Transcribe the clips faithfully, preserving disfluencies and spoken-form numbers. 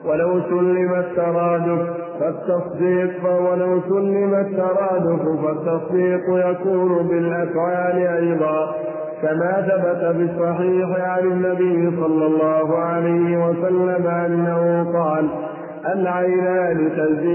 ولو سلم الترادف فالتصديق ولو سلم الترادف فالتصديق يكون بالأفعال أيضا، كما ثبت بالصحيح عن النبي صلى الله عليه وسلم أنه قال: العينان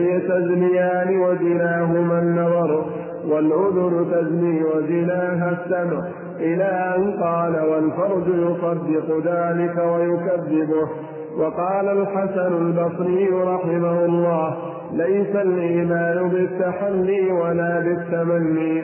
تزنيان وزناهما النظر، والأذن تزني وزناها السمع، إلى أن قال: والفرج يصدق ذلك ويكذبه. وقال الحسن البصري رحمه الله: ليس الإيمان بالتحلي ولا بالتمني،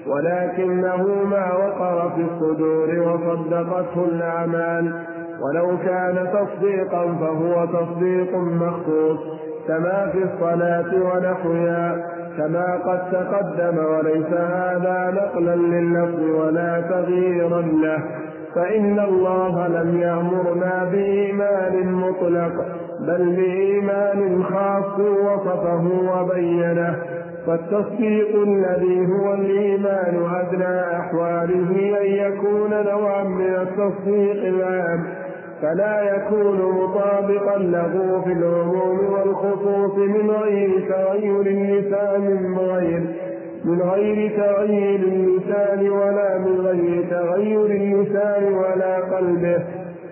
ولكنه ما وقر في الصدور وصدقته الأعمال. ولو كان تصديقا فهو تصديق مخصوص، كما في الصلاة ونحوها، كما قد تقدم، وليس هذا نقلا لللفظ ولا تغييرا له، فإن الله لم يأمرنا بإيمان مطلق، بل بإيمان خاص وصفه وبينه. فالتصديق الذي هو الإيمان أدنى أحواله أن يكون نوعا من التصديق العام، فلا يكون مطابقا له في العموم والخصوص من غير تغير اللسان من غير من غير تغير اللسان ولا من غير تغير اللسان ولا قلبه،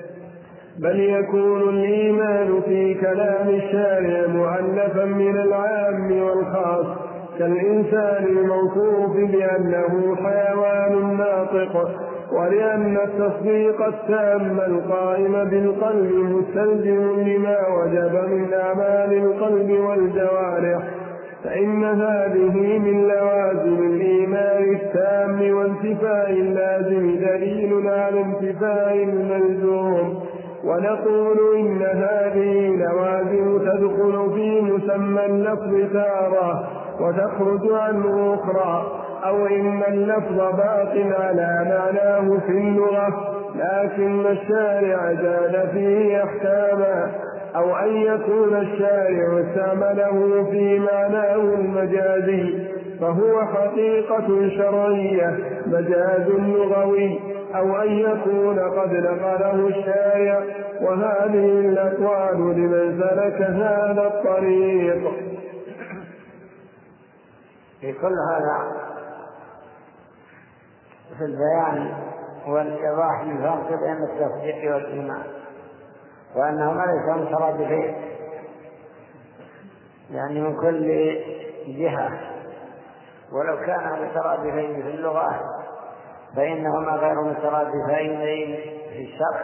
بل يكون الإيمان في كلام الشارع مؤلفا من العام والخاص، كالإنسان الموصوف بأنه حيوان ناطق، ولأن التصديق التام القائم بالقلب مستلزم لما وجب من أعمال القلب والجوارح، فإن هذه من لوازم الإيمان التام، وانتفاء اللازم دليل على انتفاء الملزوم. ونقول إن هذه لوازم تدخل في مسمى اللفظ تارة وتخرج عنه أخرى، أو إن اللفظ باق على معناه في اللغة لكن الشارع زاد فيه أحكاما، أو أن يكون الشارع استعمله في معناه المجازي فهو حقيقة شرعية مجاز لغوي، أو أن يكون قد نقله الشارع، وهذه الأقوال لمن سلك هذا الطريق. في كل هذا في البيان والإيضاح للفرق بين التصديق والإيمان، وأنهما ليس مترادفين، يعني من كل جهة، ولو كانا مترادفين في اللغة فإنهما غير مترادفين في الشرع.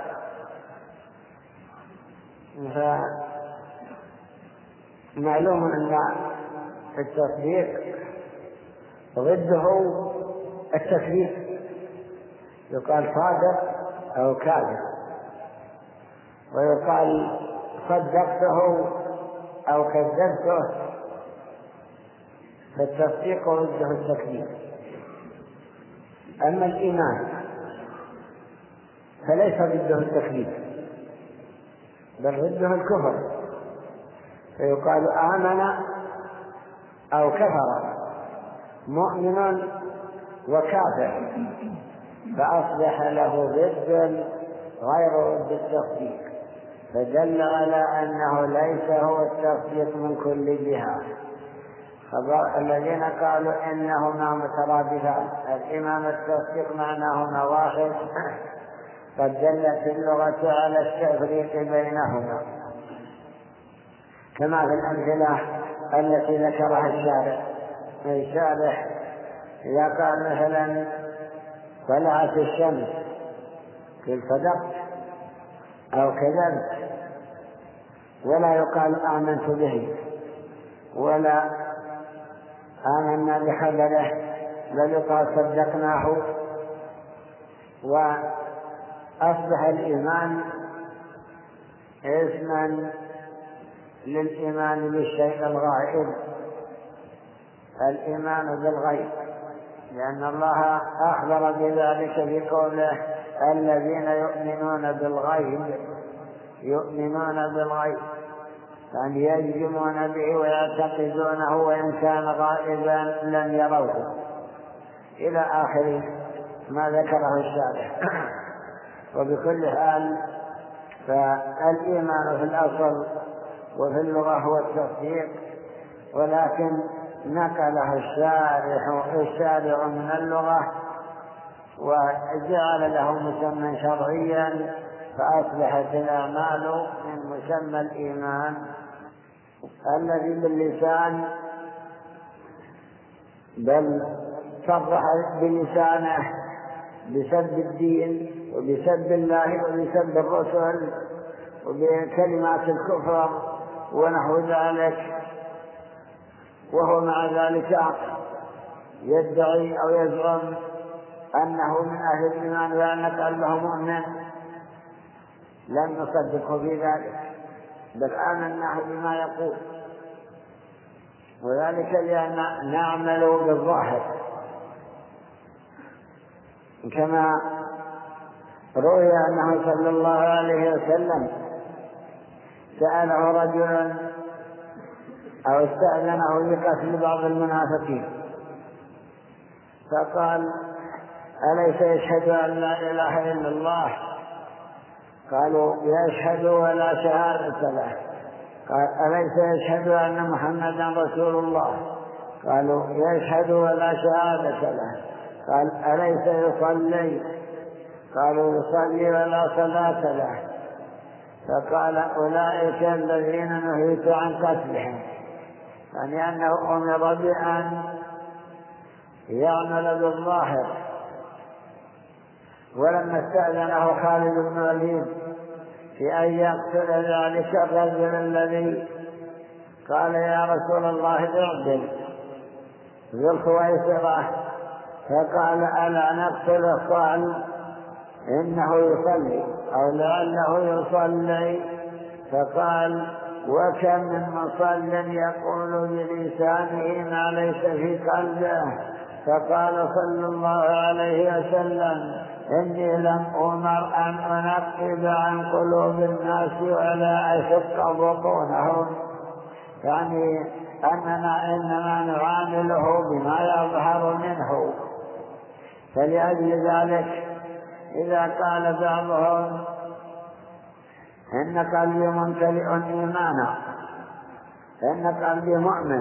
فمعلوم أن التصديق ضده التكذيب، يقال صادق أو كاذب، ويقال صدقته أو كذبته، فالتصديق ضده التكذيب. أما الإيمان فليس ضده التكذيب، بل ضده الكفر، فيقال آمن أو كفر، مؤمن وكافر، فأصبح له ضد غير ضد التصديق، فدل على أنه ليس هو التصديق من كل جهة. الذين قالوا إنهما مترادفان، الإيمان والتصديق معناهما واحد، قد دلت اللغة على التفريق بينهما، كما في الأمثلة التي ذكرها الشارع. الشارع إذا قال مثلا طلعت الشمس قل صدقت أو كذبت، ولا يقال آمنت به ولا آمنا بخبره، بل يقال صدقناه. وأصبح الإيمان اسما للإيمان بالشيء الغائب، الإيمان بالغيب، لأن الله أخبر بذلك في قوله الذين يؤمنون بالغيب يؤمنون بالغيب، يعني يجزمون به ويعتقدونه وإن كان غائبا لم يروه، إلى آخر ما ذكره الشارع. وبكل حال فالإيمان في الأصل وفي اللغة هو التصديق، ولكن نقله الشارع الشارع من اللغة وجعل له مسمى شرعيا، فأصبحت الأعمال من مسمى الإيمان الذي باللسان، بل صرح بلسانه بسب الدين وبسب الله وبسب الرسل وبكلمات الكفر ونحو ذلك، وهو مع ذلك يدعي أو يزعم أنه من أهل الإيمان وأن قلبه مؤمن. لم نصدقه في ذلك، بل آمناه بما يقول، وذلك لأن نعمل بالظاهر، كما روي أنه صلى الله عليه وسلم سأله رجل أو استأذنه لقتل بعض المنافقين، فقال: أليس يشهد أن لا إله إلا الله؟ قالوا: يشهد ولا شهادة له. قال: أليس يشهد أن محمدا رسول الله؟ قالوا: يشهد ولا شهادة له. قال: أليس يصلي؟ قالوا: يصلي ولا صلاة له. فقال: أولئك الذين نهيت عن قتلهم، يعني أنه أمر بأن يعمل بالظاهر. ولما استأذنه خالد بن الوليد في أن يقتل ذلك الرجل الذي قال: يا رسول الله اعدل ذو الخويصرة، فقال: ألا نقتله؟ قال: إنه يصلي أو لعله يصلي. فقال: وكم من مصل يقول بلسانه ما ليس في قلبه. فقال صلى الله عليه وسلم: إني لم أمر أن أنقب عن قلوب الناس ولا أشق بطونهم، يعني أننا إنما نعامله بما يظهر منه. فلأجل ذلك إذا قال بعضهم إن قلبي ممتلئ إيمانا، إن قلبي مؤمن،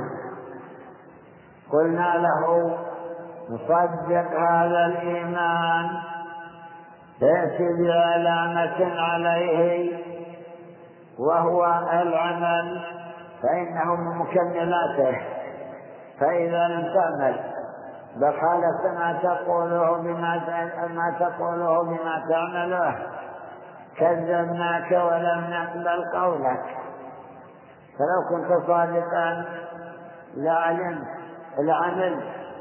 قلنا له: نصدق هذا الإيمان، تأتي بعلامة عليه وهو العمل، فإنه من مكملاته. فإذا لم تعمل بل خالفت ما تقوله بما ما تقوله بما تعمله كذبناك ولم نقبل قولك. فلو كنت صادقا لعلمت لعملت.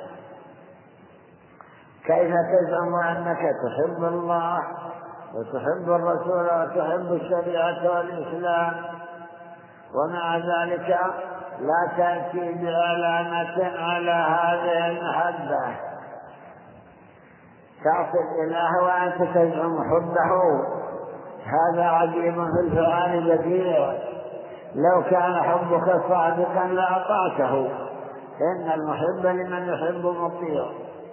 كيف تزعم أنك تحب الله وتحب الرسول وتحب الشريعة والإسلام ومع ذلك لا تأتي بعلامة على هذه المحبة؟ تعصي الإله وأنت تزعم حبه، هذا عجيب في الفعال بديع. لو كان حبك صادقا لأطعته، إن المحب لمن يحب مطيع.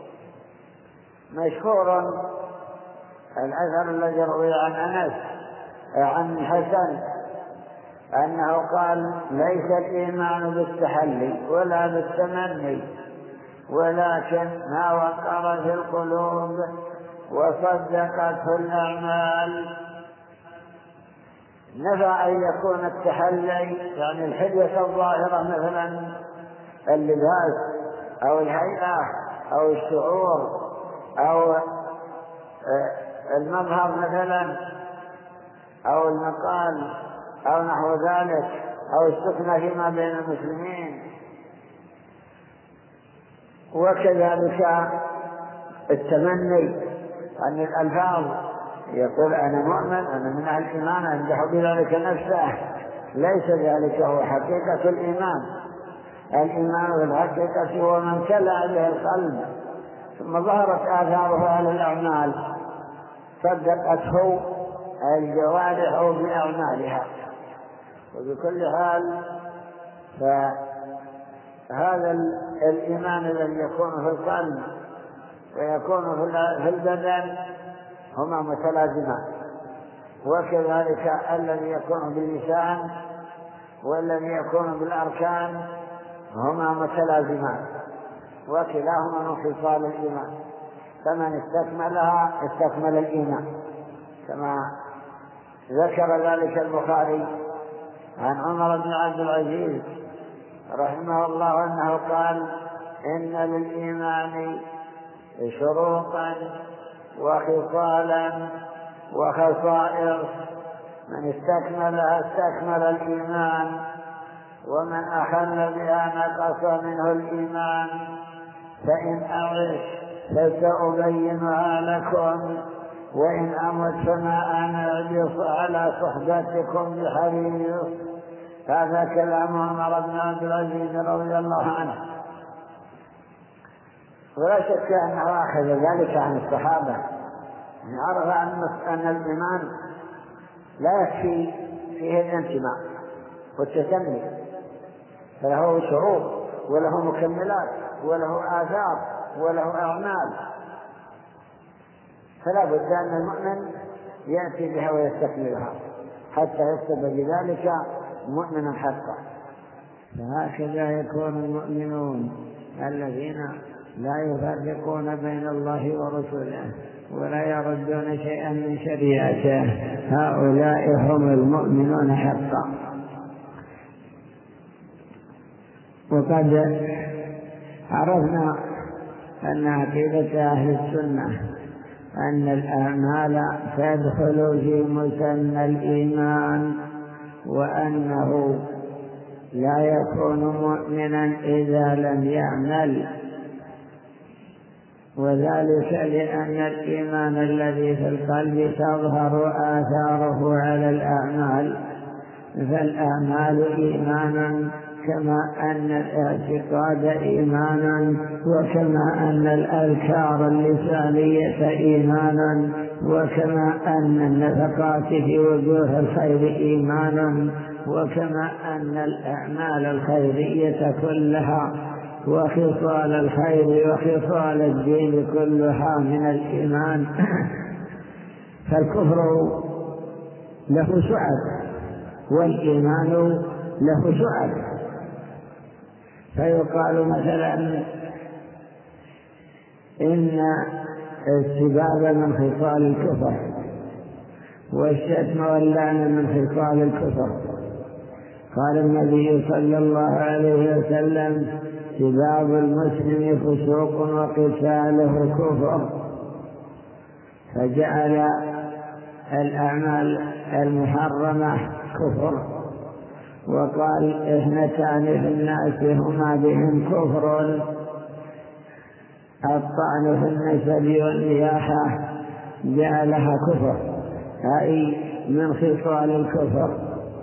مشهور الأثر الذي روي عن أنس عن الحسن أنه قال: ليس الإيمان بالتحلي ولا بالتمني، ولكن ما وقر في القلوب وصدقته الأعمال. نفى أن يكون التحلي يعني الحلية الظاهرة مثلا اللباس أو الهيئة أو الشعور أو المظهر مثلا أو المقال أو نحو ذلك أو السكنة فيما بين المسلمين. وكذلك التمني عن الألفاظ، يقول: أنا مؤمن، أنا من أهل الإيمان، أمدح بذلك نفسه. ليس ذلك هو حقيقة الإيمان. الإيمان بالحقيقة هو من كلا به القلب ثم ظهرت آثاره على الأعمال، صدقته الجوارح بأعمالها. وبكل حال فهذا الإيمان الذي يكون في القلب ويكون في البدن هما متلازمان، وكذلك الذي يكون باللسان والذي يكون بالأركان هما متلازمان وكلاهما من خصال الإيمان، فمن استكملها استكمل الإيمان، كما ذكر ذلك البخاري عن عمر بن عبد العزيز رحمه الله أنه قال: إن للإيمان شروطا وخصالا وخصائص، من استكملها استكمل الإيمان، ومن أخل بها نقص منه الإيمان. فإن أعش فسأبينها لكم، وإن أمت فما أنا أجلس على صحبتكم بحريص. هذا كلام عمر بن عبد العزيز رضي الله عنه، ولا شك أنه أخذ ذلك عن الصحابة، يعني عرف أن الإيمان لا يكفي فيه الانتماء والتسمي، فله شروط وله مكملات وله آثار وله أعمال، فلا بد أن المؤمن يأتي بها ويستكملها حتى يكتب بذلك مؤمنا حقا. فهكذا يكون المؤمنون الذين لا يفرقون بين الله ورسوله ولا يردون شيئا من شريعته، هؤلاء هم المؤمنون حقا. وقد عرفنا أن عقيدة أهل السنة أن الأعمال تدخل في مسمى الإيمان، وأنه لا يكون مؤمنا إذا لم يعمل، وذلك لأن الإيمان الذي في القلب تظهر آثاره على الأعمال، فالأعمال إيمانا كما أن الاعتقاد إيمانا، وكما أن الأذكار اللسانية إيمانا، وكما أن النفقات في وجوه الخير إيمانا، وكما أن الأعمال الخيرية كلها وخصال الخير وخصال الدين كلها من الإيمان. فالكفر له شعب والإيمان له شعب. فيقال مثلا إن السباب من خصال الكفر، والشتم واللعن من خصال الكفر. قال النبي صلى الله عليه وسلم: سباب المسلم فسوق وقتاله كفر. فجعل الأعمال المحرمة كفر، وقال: اثنتان في الناس هما بهم كفر: الطعن في النسب والنياحة، جعلها كفر، أي من خصال الكفر.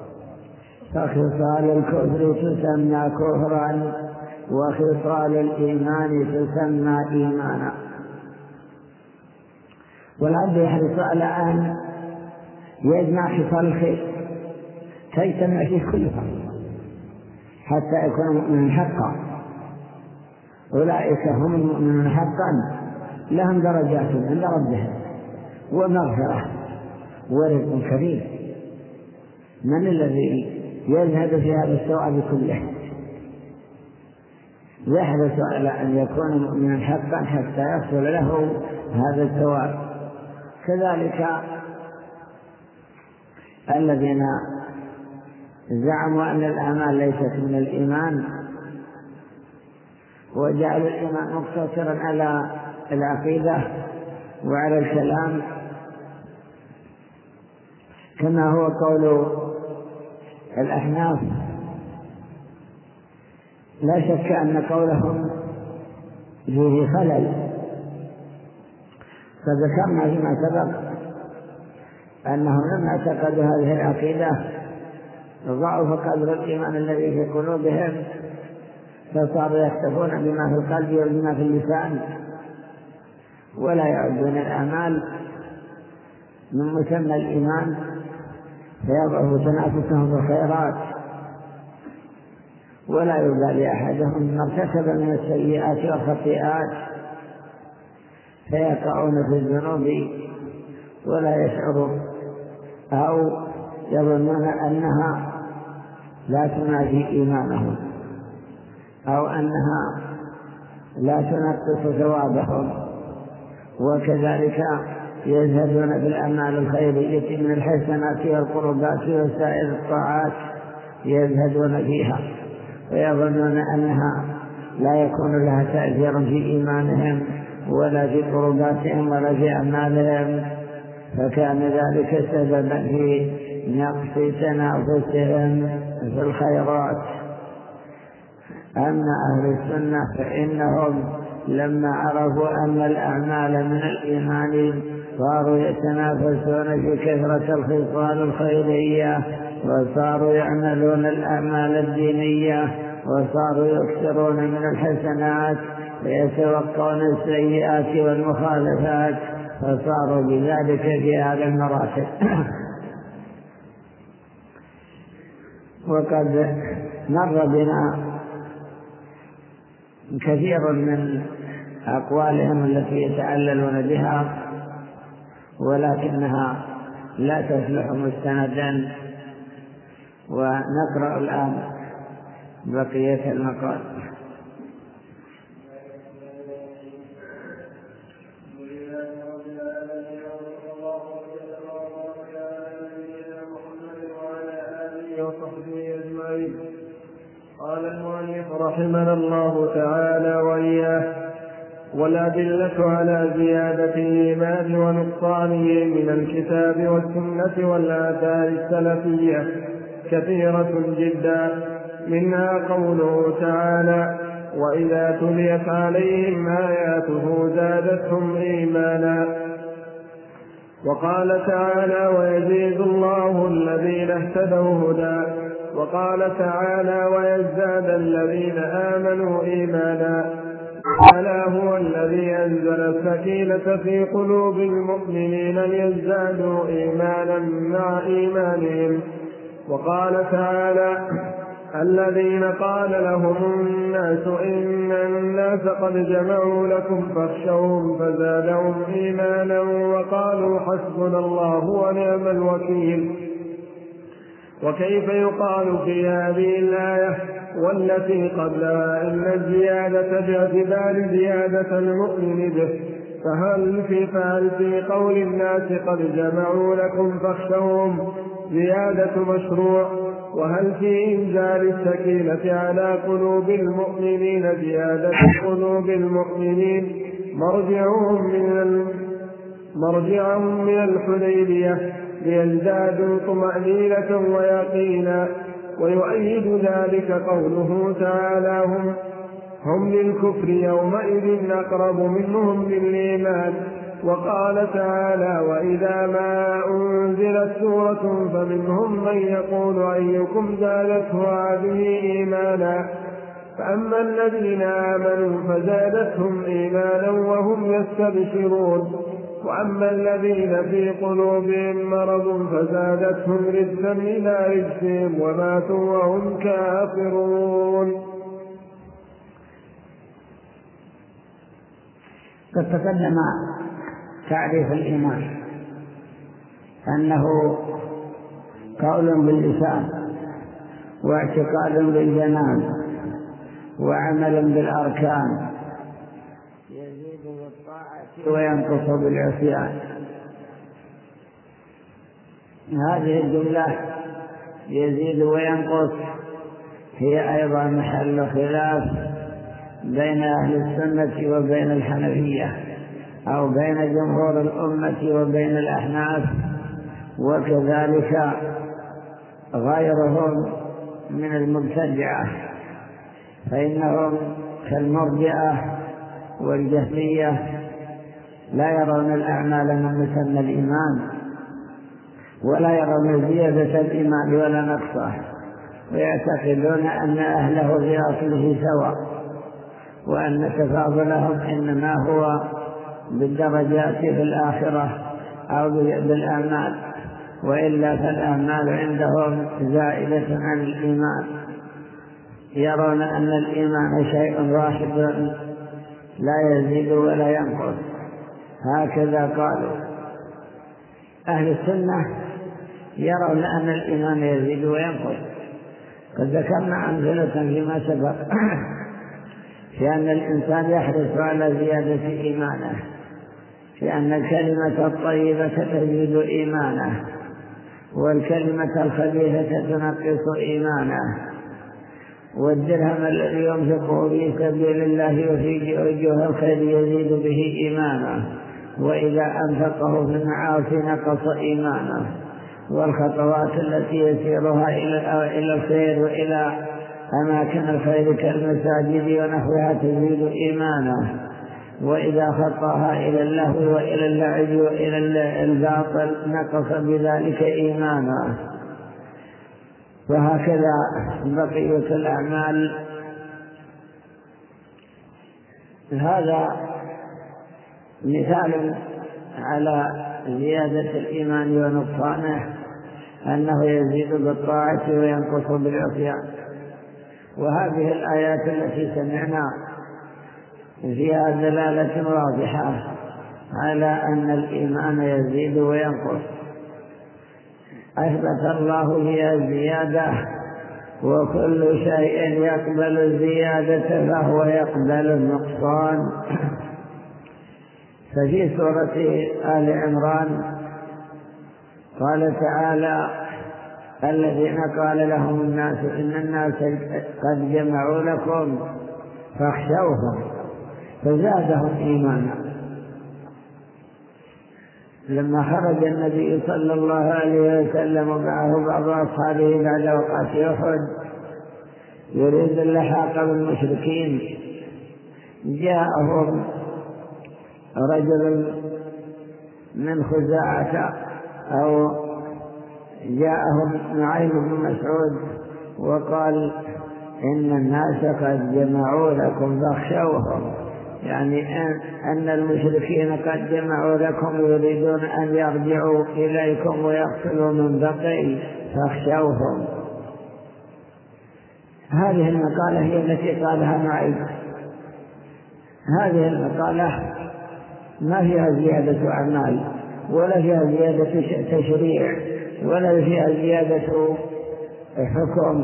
فخصال الكفر تسمى كفرا، وخصال الإيمان تسمى إيمانا. والعبد يحرص على أن يجمع خصال الخير تجتمع فيه كلها حتى يكون مؤمنا حقا. أولئك هم المؤمنون حقا، لهم درجات عند ربهم ومغفرة ورزق كريم. من الذي يذهب في هذا الثواب كله؟ يحرص على أن يكون مؤمنا حقا حتى يحصل له هذا الثواب. كذلك الذين زعموا أن الأعمال ليست من الإيمان وجعلوا الإيمان مقتصرا على العقيدة وعلى الكلام، كما هو قول الأحناف، لا شك أن قولهم فيه خلل. فذكرنا فيما سبق أنهم لما اعتقدوا هذه العقيدة ضعف قدر الإيمان الذي في قلوبهم، فصاروا يكتفون بما في القلب وبما في اللسان، ولا يعدون الأعمال من مسمى الإيمان، فيضعف تنافسهم في الخيرات، ولا يبالي أحدهم ما ارتكب من السيئات والخطيئات، فيقعون في الذنوب ولا يشعرون، أو يظنون أنها لا تنافي إيمانهم أو أنها لا تنقص ثوابهم. وكذلك يزهدون بالأعمال الخيرية من الحسنات والقربات وسائر الطاعات، يزهدون فيها ويظنون أنها لا يكون لها تأثير في إيمانهم ولا في قرباتهم ولا في أعمالهم، فكان ذلك سببا في نقص تنافسهم في الخيرات. أما أهل السنة فإنهم لما عرفوا أن الأعمال من الإيمان صاروا يتنافسون في كثرة الخصال الخيرية، وصاروا يعملون الأعمال الدينية، وصاروا يكثرون من الحسنات ويتوقون السيئات والمخالفات، فصاروا بذلك في هذه المراتب. وقد مر بنا كثير من أقوالهم التي يتعللون بها، ولكنها لا تصلح مستندا، ونقرأ الآن بقية المقال. قال المؤلف رحمنا الله تعالى وإياه: والأدلة على زيادة الإيمان ونقصانه من الكتاب والسنة والآثار السلفية كثيرة جدا، منها قوله تعالى: وإذا تليت عليهم آياته زادتهم إيمانا. وقال تعالى: ويزيد الله الذين اهتدوا هدى. وقال تعالى: ويزداد الذين آمنوا إيمانا. ألا هو الذي أنزل السكينة في قلوب المؤمنين ليزدادوا إيمانا مع إيمانهم. وقال تعالى: الذين قال لهم الناس إن الناس قد جمعوا لكم فاخشوهم فزادهم إيمانا وقالوا حسبنا الله ونعم الوكيل. وكيف يقال في هذه الآية والتي قبلها إن الزيادة باعتبار زيادة المؤمن به، فهل في فهل في قول الناس قد جمعوا لكم فاخشوهم زيادة مشروع؟ وهل في إنزال السكينة على قلوب المؤمنين زيادة قلوب المؤمنين مرجعهم من مرجعهم من الحديبية ليزدادوا طمأنينة ويقينا؟ ويؤيد ذلك قوله تعالى: هم, هم للكفر يومئذ أقرب منهم للإيمان. وقال تعالى: وإذا ما أنزلت سورة فمنهم من يقول أيكم زادته هذه إيمانا. فأما الذين آمنوا فزادتهم إيمانا وهم يستبشرون، وأما الذين في قلوبهم مرض فزادتهم رجسا إلى رجسهم وماتوا وهم كافرون. قد تقدم تعريف الإيمان أنه قول باللسان واعتقاد بالجنان وعمل بالأركان، يزيد بالطاعة وينقص بالعصيان. هذه الجملة يزيد وينقص هي أيضا محل خلاف بين أهل السنة وبين الحنفية، أو بين جمهور الأمة وبين الأحناف، وكذلك غيرهم من المبتدعة، فإنهم كالمرجئة والجهمية لا يرون الأعمال من مسمى الإيمان، ولا يرون زيادة الإيمان ولا نقصه، ويعتقدون أن أهله في أصله سواء، وأن تفاضلهم إنما هو بالدرجات في الآخرة أو بالأعمال، وإلا فالأعمال عندهم زائدة عن الإيمان. يرون أن الإيمان شيء واحد لا يزيد ولا ينقص، هكذا قالوا. أهل السنة يرون أن الإيمان يزيد وينقص. قد ذكرنا أمثلة فيما سبق في أن الإنسان يحرص على زيادة إيمانه، في أن الكلمة الطيبة تزيد إيمانه، والكلمة الخبيثة تنقص إيمانه، والدرهم الذي ينفقه في سبيل الله وفي وجوه الخير يزيد به إيمانه، وإذا أنفقه في المعاصي نقص إيمانه، والخطوات التي يسيرها إلى الخير وإلى أماكن الخير كالمساجد ونحوها تزيد إيمانه، وإذا خطاها إلى اللهو وإلى اللعب وإلى الباطل نقص بذلك إيمانه. وهكذا بقية الأعمال. هذا مثال على زيادة الإيمان ونقصانه، أنه يزيد بالطاعة وينقص بالعصيان. وهذه الآيات التي سمعنا فيها دلالة واضحة على أن الإيمان يزيد وينقص. أثبت الله فيها الزيادة، وكل شيء يقبل الزيادة فهو يقبل النقصان. ففي سورة آل عمران قال تعالى: الذين قال لهم الناس إن الناس قد جمعوا لكم فاخشوهم فزادهم إيمانا. لما خرج النبي صلى الله عليه وسلم معه بعض أصحابه بعد وقعة أحد يريد اللحاق بالمشركين، جاءهم رجل من خزاعة أو جاءهم نعيم بن مسعود وقال: إن الناس قد جمعوا لكم فاخشوهم، يعني أن المشركين قد جمعوا لكم يريدون أن يرجعوا إليكم ويقتلوا من بقي فاخشوهم. هذه المقالة هي التي قالها نعيم. هذه المقالة ما فيها زيادة أعمال، ولا فيها زيادة تشريع، ولا فيها زيادة حكم.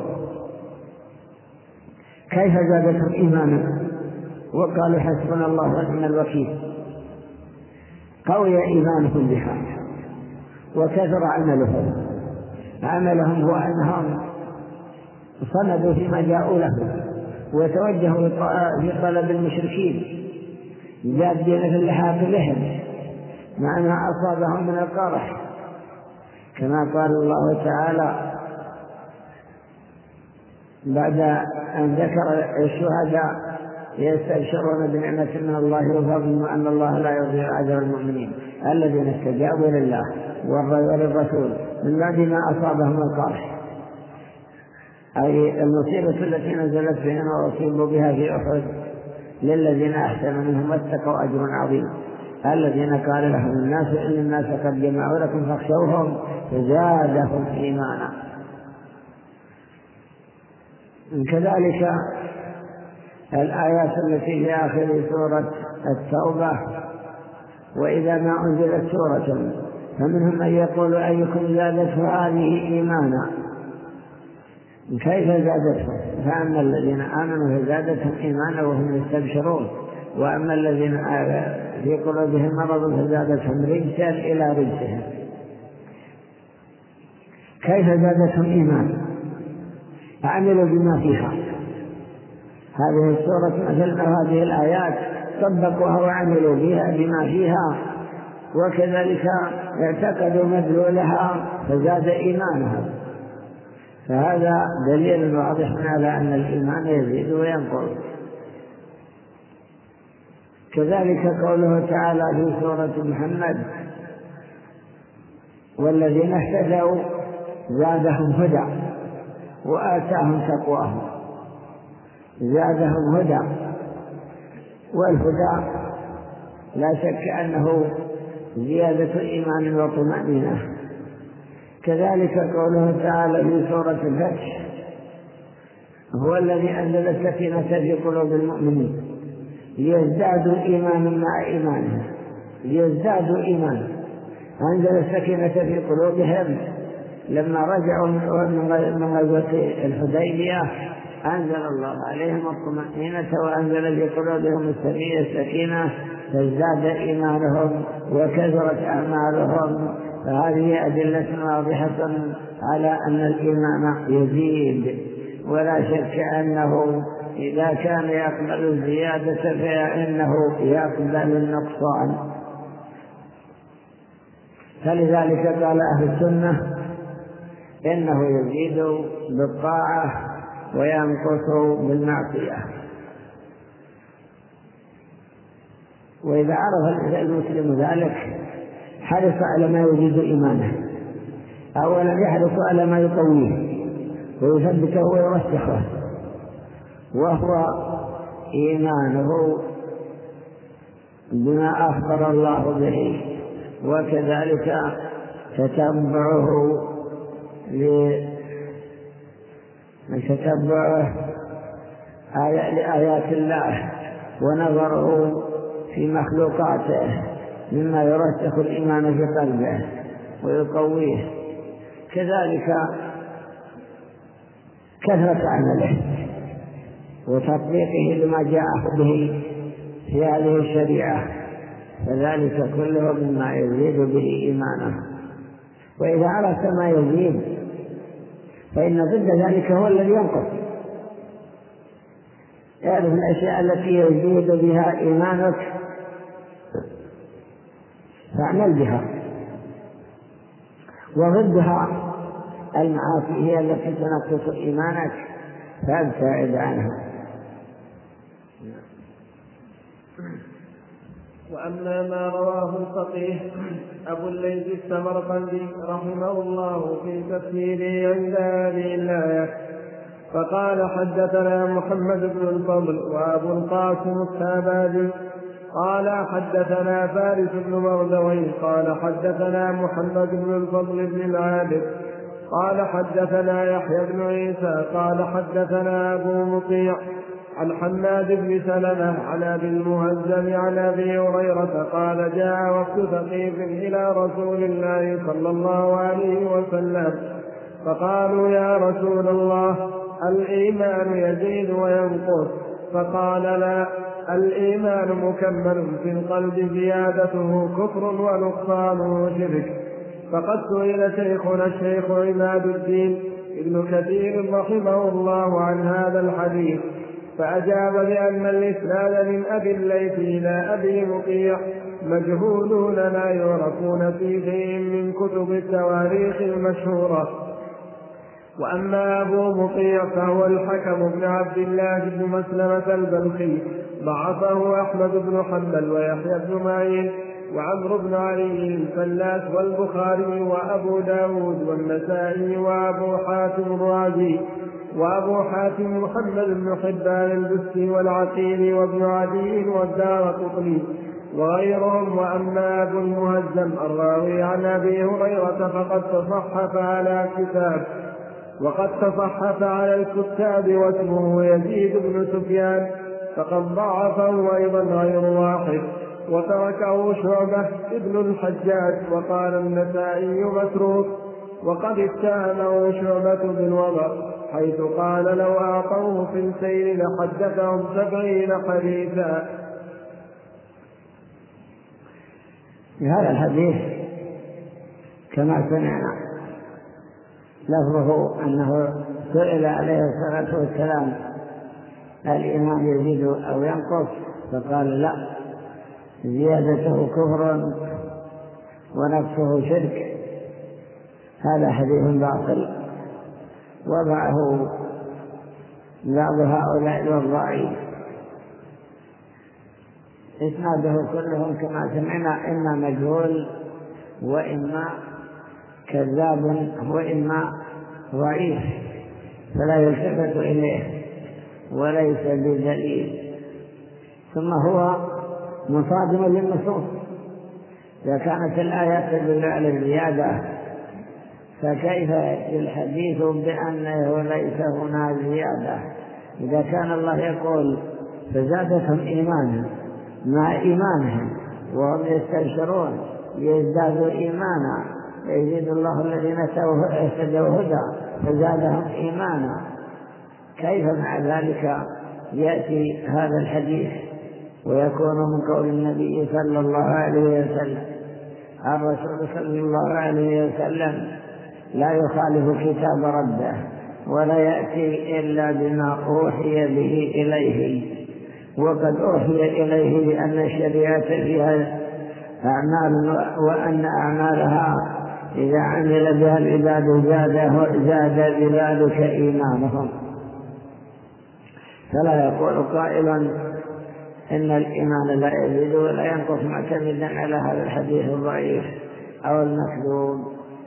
كيف زادتهم إيمانا وقالوا حسبنا الله ونعم الوكيل؟ قوي إيمانهم بها وكثر عملهم. عملهم هو أنهم صندوا فيما جاءوا له وتوجهوا في طلب المشركين جادين في اللحاق بهم مع ما أصابهم من القرح، كما قال الله تعالى بعد أن ذكر الشهداء: يستبشرون بنعمة من الله وفضل وأن الله لا يضيع أجر المؤمنين الذين استجابوا لله وللرسول من بعد ما أصابهم القرح، أي المصيبة التي نزلت بهم وأصيبوا بها في أحد. للذين أحسنوا منهم واتقوا أجر عظيم. الذين قال لهم الناس إن الناس قد جمعوا لكم فاخشوهم فزادهم إيمانا. كذلك الآيات التي في آخر سورة التوبة: وإذا ما أنزلت سورة فمنهم من يقول أيكم زادته هذه إيمانا. كيف زادتهم؟ فأما الذين آمنوا فزادتهم إيمانا وهم يستبشرون، وأما الذين في قلوبهم مرض فزادتهم رجسا إلى رجسهم. كيف زادتهم إيمانا؟ عملوا بما فيها. هذه السورة مثل هذه الآيات طبقوها وعملوا بها بما فيها، وكذلك اعتقدوا مدلولها فزاد إيمانهم. فهذا دليل واضح على أن الإيمان يزيد وينقص. كذلك قوله تعالى في سورة محمد: والذين اهتدوا زادهم هدى وآتاهم تقواهم. زادهم هدى، والهدى لا شك أنه زيادة إيمان وطمأنينة. كذلك قوله تعالى في سورة الفتح: هو الذي أنزل السكينة في قلوب المؤمنين ليزدادوا إيمانا مع إيمانهم. ليزدادوا إيمانا، أنزل السكينة في قلوبهم لما رجعوا من غزوة الحديبية أنزل الله عليهم الطمأنينة وأنزل في قلوبهم السكينة فازداد إيمانهم وكثرت أعمالهم. فهذه أدلة واضحة على أن الإيمان يزيد، ولا شك أنه إذا كان يقبل الزيادة فإنه يقبل النقصان. فلذلك قال أهل السنة إنه يزيد بالطاعة وينقص بالمعصية. وإذا عرف المسلم ذلك حرص على ما يزيد إيمانه، أولا يحرص على ما يقويه ويثبته ويرسخه، وهو إيمانه بما أخبر الله به، وكذلك تتبعه لتتبعه لآيات الله ونظره في مخلوقاته مما يرسخ الإيمان في قلبه ويقويه. كذلك كثرة عمله وتطبيقه لما جاء به في هذه الشريعة، فذلك كله مما يزيد به إيمانه. وإذا عرفت ما يزيد فإن ضد ذلك هو الذي ينقص. اعرف الأشياء التي يزيد بها إيمانك فاعمل بها، وضدها المعاصي هي التي تنقص إيمانك فابتعد عنها. وأما ما رواه الفقيه أبو الليث السمرقندي رحمه الله في تفسيره عند هذه الآية فقال: حدثنا محمد بن الفضل وأبو القاسم التابادي قال حدثنا فارس بن مردوي قال حدثنا محمد بن الفضل بن العابد قال حدثنا يحيى بن عيسى قال حدثنا أبو مطيع عن حماد بن سلمة عن أبي المهزم عن أبي هريرة قال: جاء وفد ثقيف إلى رسول الله صلى الله عليه وسلم فقالوا: يا رسول الله، الإيمان يزيد وينقص؟ فقال: لا، الإيمان مكمل في القلب، زيادته كفر ونقصانه شرك. فقد سئل شيخنا الشيخ عماد الدين ابن كثير رحمه الله عن هذا الحديث فأجاب بأن الإسناد من أبي الليث إلى أبي مطيع مجهولون لا يعرفون في شيء من كتب التواريخ المشهورة. وأما أبو مطيع فهو الحكم بن عبد الله بن مسلمة البلخي ضعفه أحمد بن حنبل ويحيى بن معين وعمرو بن علي الفلاس والبخاري وأبو داود والنسائي وأبو حاتم الرازي وأبو حاتم محمد بن حبان البستي والعقيل وابن عدي والدارقطني وغيرهم. وأما أبو المهزم الراوي عن أبي هريرة فقد تصحف على كتاب وقد تصحف على الكتاب واسمه يزيد بن سفيان فقد ضعفه أيضا غير واحد، وتركه شعبة ابن الحجاج وقال النسائي متروك، وقد اتهمه شعبة بالوضع حيث قال: لو أعطوه في السير لحدثهم سبعين حديثا. في هذا الحديث كما سمعنا لفظه أنه سئل عليه الصلاة والسلام: الإيمان يزيد أو ينقص؟ فقال: لا، زيادته كفر ونقصه شرك. هذا حديث باطل وضعه بعض هؤلاء الوضاعين. إسناده كلهم كما سمعنا إما مجهول وإما كذاب وإما ضعيف فلا يلتفت إليه وليس بدليل، ثم هو مصادم للنصوص. إذا كانت الآيات تدل على الزيادة فكيف يأتي الحديث بأنه ليس هنا زيادة؟ إذا كان الله يقول فزادتهم إيمانا مع إيمانهم وهم يستبشرون ليزدادوا إيمانا، يزيد الله الذين اهتدوا هدى فزادهم إيمانا. كيف مع ذلك يأتي هذا الحديث ويكون من قول النبي صلى الله عليه وسلم؟ الرسول صلى الله عليه وسلم لا يخالف كتاب ربه ولا يأتي إلا بما أوحي به إليه، وقد أوحي إليه بأن الشريعة فيها أعمال وأن أعمالها إذا عمل بها العباد زاد بذلك إيمانهم. فلا يقول قائل إن الإيمان لا يزيد ولا ينقص معتمدا على هذا الحديث الضعيف أو المكذوب.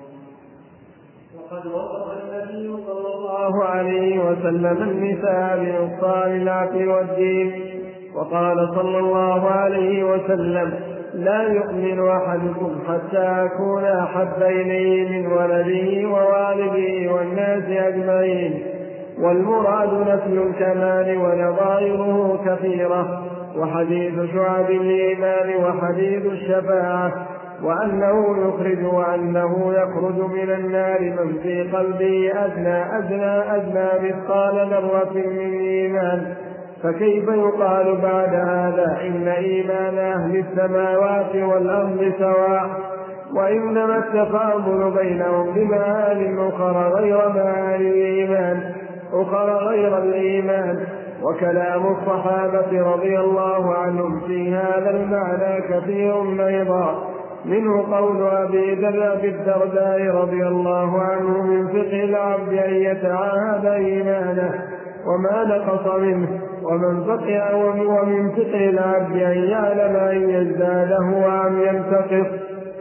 وقد وصف النبي صلى الله عليه وسلم النساء بنقصان العقل والدين، وقال صلى الله عليه وسلم: لا يؤمن أحدكم حتى أكون أحب إليه من ولده ووالده والناس أجمعين. والمراد نفي الكمال ونظائره كثيرة، وحديث شعب الإيمان وحديث الشفاعة، وأنه يخرج وأنه يخرج من النار من في قلبه أدنى أدنى أدنى مثقال ذرة من إيمان. فكيف يقال بعد هذا إن إيمان أهل السماوات والأرض سواء، وإنما التفاضل بينهم بمعان أخرى غير معان الإيمان أخرى غير الإيمان. وكلام الصحابة رضي الله عنهم في هذا المعنى كثير أيضا، منه قول أبي الدرداء رضي الله عنه: من فقه العبد أن يتعاهد إيمانه وما نقص منه، ومن فقه ومن فقه العبد أن يعلم أن يزداده وأن ينتقص.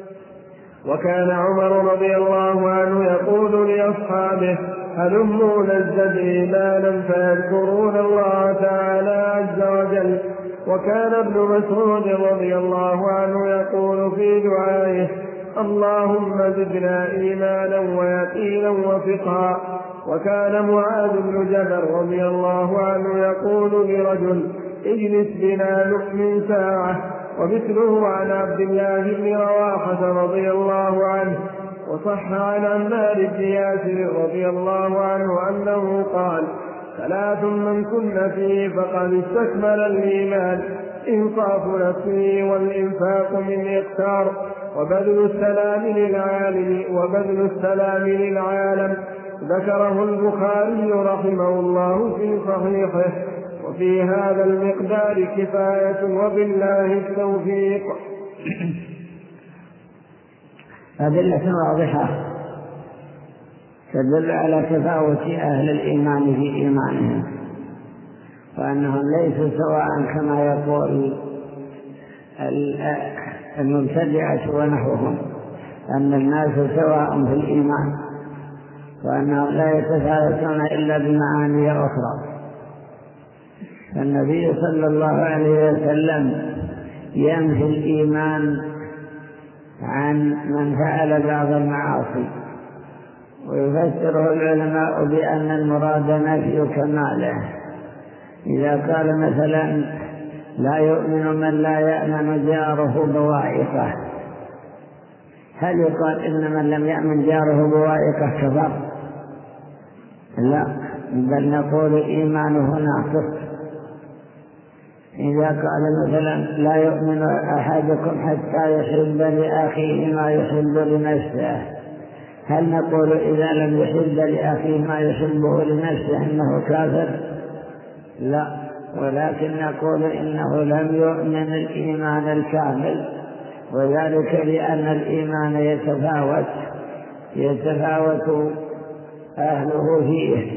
وكان عمر رضي الله عنه يقول لأصحابه: هلموا نزدد إيمانا، فيذكرون الله تعالى عز وجل. وكان ابن مسعود رضي الله عنه يقول في دعائه: اللهم زدنا إيمانا ويقينا وفقها. وكان معاذ بن جبل رضي الله عنه يقول لرجل: اجلس بنا نؤمن ساعة. ومثله عن عبد الله بن رواحة رضي الله عنه. وصح عن عمار بن ياسر رضي الله عنه أنه قال: ثلاث من كن فيه فقد استكمل الإيمان: إنصاف نفسه والإنفاق من إقتار وبذل السلام للعالم وبذل السلام للعالم. ذكره البخاري رحمه الله في صحيحه. وفي هذا المقدار كفاية وبالله التوفيق. أدلة واضحة تدل على تفاوت أهل الإيمان في إيمانهم، وأنهم ليسوا سواء كما يقول المبتدعة ونحوهم أن الناس سواء في الإيمان، وأنهم لا يتفاوتون إلا بمعاني أخرى. فالنبي صلى الله عليه وسلم ينفي الإيمان عن من فعل بعض المعاصي، ويفسره العلماء بأن المراد نفي كماله. إذا قال مثلا: لا يؤمن من لا يأمن جاره بوائقه، هل يقال إن من لم يأمن جاره بوائقه كفر؟ لا، بل نقول إيمانه ناقص. إذا قال مثلا: لا يؤمن أحدكم حتى يحب لأخيه ما يحب لنفسه، هل نقول إذا لم يحب لأخيه ما يحبه لنفسه إنه كافر؟ لا، ولكن نقول إنه لم يؤمن الإيمان الكامل، وذلك لأن الإيمان يتفاوت يتفاوت أهله فيه،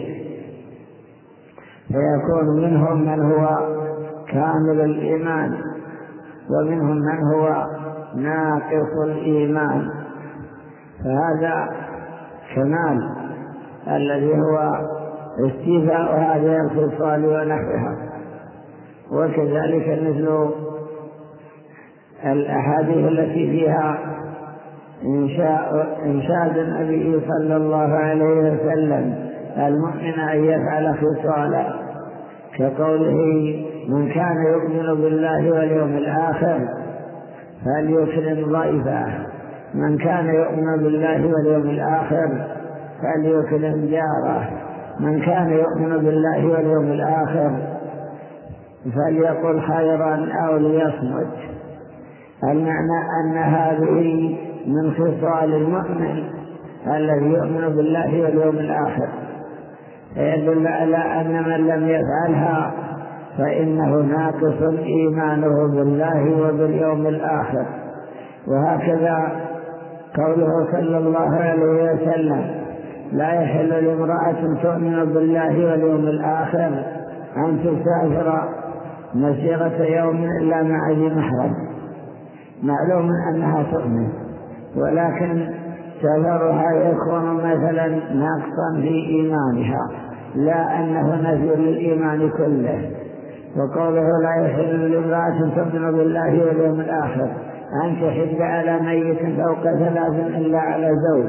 فيكون منهم من هو كامل الإيمان ومنهم من هو ناقص الإيمان. فهذا كمال الذي هو استيفاء هذه الخصال ونحوها. وكذلك مثل الأحاديث التي فيها إنشاد النبي صلى الله عليه وسلم المؤمن أن يفعل خصالا، كقوله: من كان يؤمن بالله واليوم الآخر فليكرم ضيفه، من كان يؤمن بالله واليوم الآخر فليكرم جاره، من كان يؤمن بالله واليوم الآخر فليقل خيرا أو ليصمت. المعنى أن هذه من خصال المؤمن الذي يؤمن بالله واليوم الآخر، يدل على أن من لم يفعلها فإنه ناقص إيمانه بالله وباليوم الآخر. وهكذا قوله صلى الله عليه وسلم: لا يحل لامرأة تؤمن بالله واليوم الآخر أن تسافر مسيرة يوم إلا مع ذي محرم. معلوم أنها تؤمن، ولكن سفرها يكون مثلا ناقصا في إيمانها، لا أنه نفي للإيمان كله. وقوله: لا يحل لامرأة تؤمن بالله واليوم الآخر أن تحج على ميت فوق ثلاث إلا على زوج.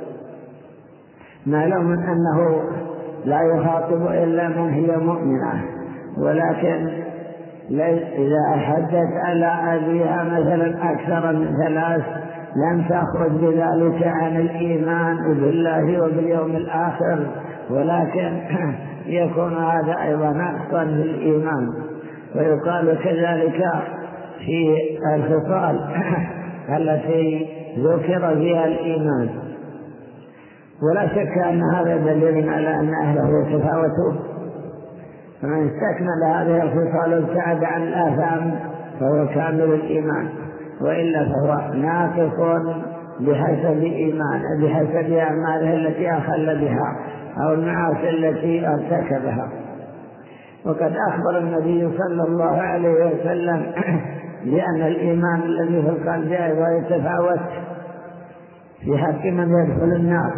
معلوم أنه لا يخاطب إلا من هي مؤمنة، ولكن إذا حدث على أبيها مثلا أكثر من ثلاث لم تخرج بذلك عن الإيمان بالله وباليوم الآخر، ولكن يكون هذا أيضا نقصا في الإيمان. ويقال كذلك في الخصال التي ذكر فيها الإيمان. ولا شك أن هذا دليل على أن أهله يتفاوتون، فمن استكمل هذه الخصال وابتعد عن الآثام فهو كامل الإيمان، وإلا فهو ناقص بحسب إيمانه، بحسب أعماله التي أخل بها أو المعاصي التي ارتكبها. وقد أخبر النبي صلى الله عليه وسلم بأن الإيمان الذي في القلب أيضا يتفاوت في حق من يدخل النار،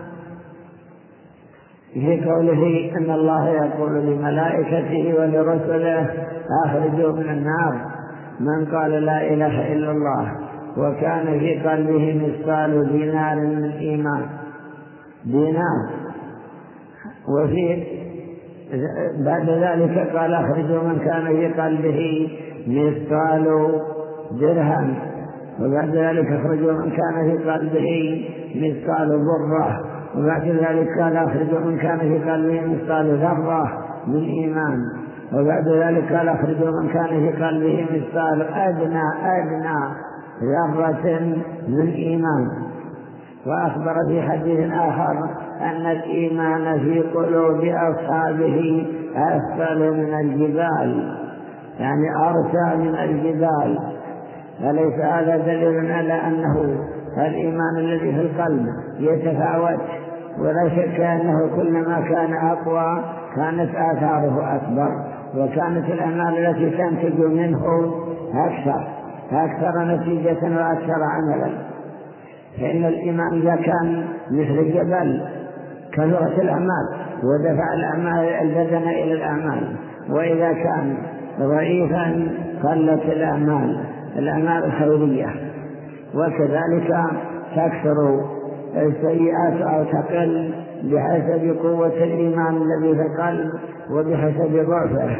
في قوله: إن الله يقول لملائكته ولرسله أخرجوا من النار من قال لا إله إلا الله وكان في قلبه مثقال دينار من إيمان. دينار. وفي بعد ذلك قال: أخرجوا من كان في قلبه مثقال درهم. وبعد ذلك: أخرجوا من كان في قلبه مثقال ذرة. وبعد ذلك قال: أخرجوا من كان في قلبه مثقال ذرة من إيمان. وبعد ذلك قال: أخرجوا من كان في قلبه مثقال أدنى أدنى ذرة من إيمان. وأخبر في حديث آخر أن الإيمان في قلوب أصحابه أثقل من الجبال، يعني أرسى من الجبال. فليس هذا دليل على أنه الإيمان الذي في القلب يتفاوت، ولا شك أنه كلما كان أقوى كانت آثاره أكبر، وكانت الأعمال التي تنتج منه أكثر أكثر نتيجة وأكثر عملا. فإن الإيمان إذا كان مثل الجبل كثرت الأعمال ودفع الأعمال البدن إلى الأعمال، وإذا كان ضعيفا قلت الأعمال الأعمال الخيرية. وكذلك تكثر السيئات أو تقل بحسب قوة الإيمان الذي في القلب وبحسب ضعفه،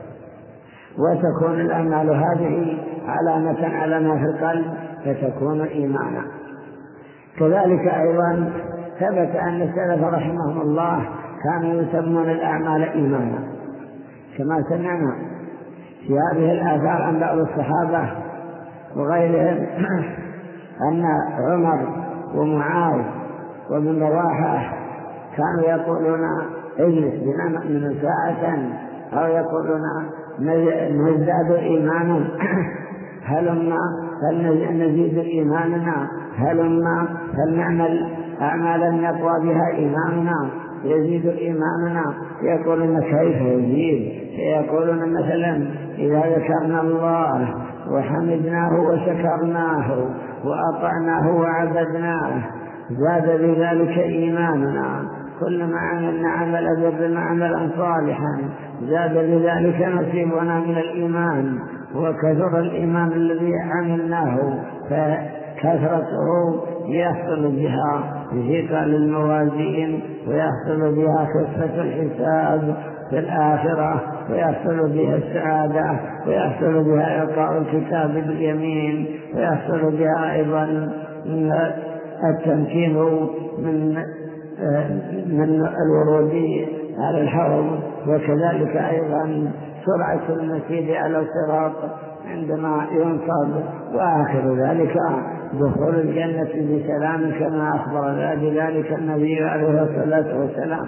وتكون الأعمال هذه علامة على ما في القلب فتكون إيمانا. كذلك أيضا ثبت أن السلف رحمهم الله كانوا يسمون الأعمال إيمانا، كما سمعنا في هذه الآثار عن بعض الصحابة وغيرهم أن عمر ومعاذ وابن رواحة كانوا يقولون: اجلس بنا نؤمن ساعة، أو يقولون: نزداد إيمانا هلما فلنزيد إيماننا، هلما فلنعمل أعمالا نقوى بها إيماننا يزيد إيماننا. يقولون: كيف يزيد؟ يقولون مثلا: إذا ذكرنا الله وحمدناه وشكرناه وأطعناه وعبدناه زاد بذلك إيماننا. كلما عملنا عمل بر عملا صالحا زاد بذلك نصيبنا من الإيمان. وكثر الإيمان الذي عملناه فكثرته يحصل بها ثقل الموازين، ويحصل بها خفة الحساب في الآخرة، ويحصل بها السعادة، ويحصل بها إعطاء الكتاب باليمين، ويحصل بها أيضا التمكين من من الورود على الحوض، وكذلك أيضا سرعة المسير على الصراط عندما ينصب، وآخر ذلك دخول الجنة بسلام كما أخبر بذلك النبي عليه الصلاة والسلام.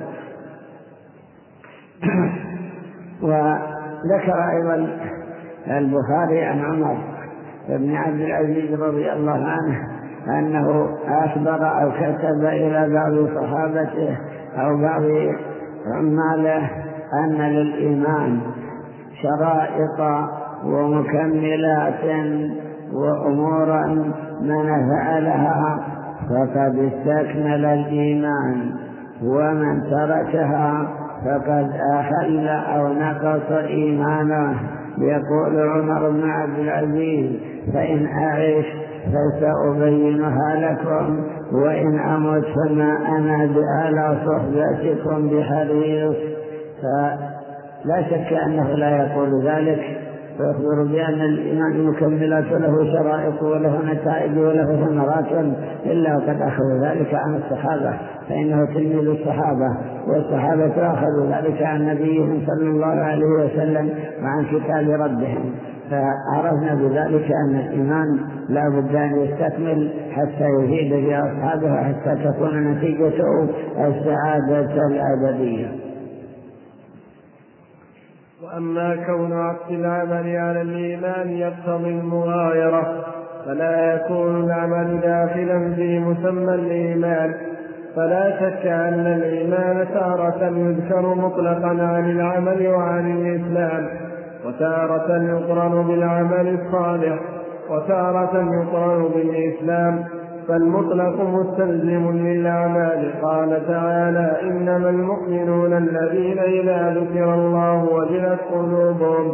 وذكر أيضا البخاري عن عمر بن عبد العزيز رضي الله عنه أنه أخبر أو كتب إلى بعض صحابته أو بعض عماله أن للإيمان شرائط ومكملات وأمورا من فعلها فقد استكمل الإيمان، ومن تركها فقد أخل أو نقص إيمانه. يقول عمر بن عبد العزيز: فإن أعيش فسأبينها لكم، وإن أمت فما أنا على صحبتكم بحريص. فلا شك أنه لا يقول ذلك، فيخبر بأن الإيمان مكملات له شرائط وله نتائج وله ثمرات، إلا وقد أخذ ذلك عن الصحابة، فإنه تلميذ الصحابة، والصحابة أخذوا ذلك عن نبيهم صلى الله عليه وسلم وعن كتاب ربهم. فعرفنا بذلك أن الإيمان لا بد أن يستكمل حتى يفيد بأصحابه، حتى تكون نتيجته السعادة الأبدية. وأما كون عكس العمل على الإيمان يقتضي المغايرة، فلا يكون العمل داخلا في مسمى الإيمان. فلا شك أن الإيمان تارة يذكر مطلقا عن العمل وعن الإسلام، وتارة يقرن بالعمل الصالح، وتارة يقرن بالإسلام، فالمطلق مستلزم للأعمال. قال تعالى: إنما المؤمنون الذين إذا ذكر الله وجلت قلوبهم.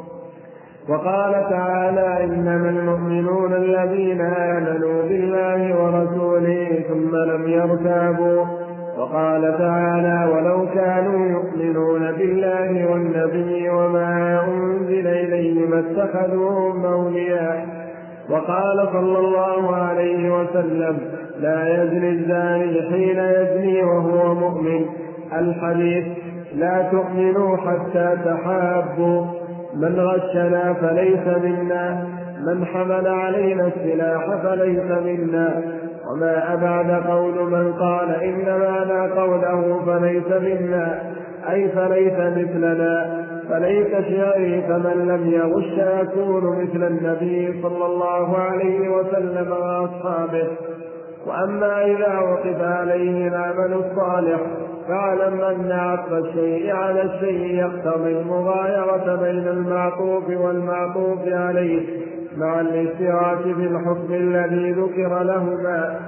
وقال تعالى: إنما المؤمنون الذين آمنوا بالله ورسوله ثم لم يرتابوا. وقال تعالى: ولو كانوا يؤمنون بالله والنبي وما أنزل إليه ما اتخذوهم أولياء. وقال صلى الله عليه وسلم: لا يزني الزاني حين يزني وهو مؤمن. الحديث: لا تؤمنوا حتى تحابوا. من غشنا فليس منا، من حمل علينا السلاح فليس منا. وما أبعد قول من قال إنما لا قوله فليس منا، أي فليس مثلنا. فليس شعري فمن لم يغش يكون مثل النبي صلى الله عليه وسلم وأصحابه. وأما إذا وقف عليه العمل الصالح فاعلم أن عطف الشيء على الشيء يقتضي المغايرة بين المعطوف والمعطوف عليه مع الاشتراك في الحكم الذي ذكر لهما.